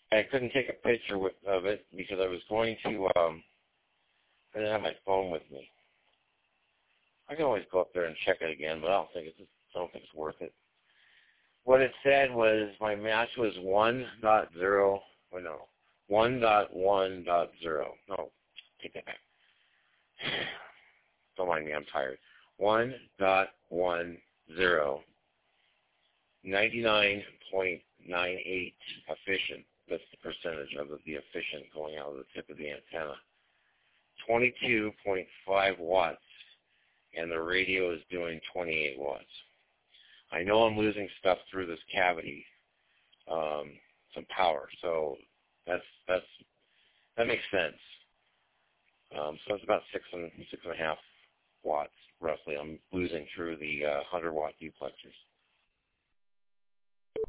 I couldn't take a picture of it because I was going to, I didn't have my phone with me. I can always go up there and check it again, but I don't think it's worth it. What it said was my match was 1.0, or no, 1.1.0. No, take that back. Don't mind me, I'm tired. 1.10, 99.98 efficient. That's the percentage of the efficient going out of the tip of the antenna. 22.5 watts, and the radio is doing 28 watts. I know I'm losing stuff through this cavity, some power, so that makes sense. So it's about 6.5 watts roughly I'm losing through the 100-watt duplexers.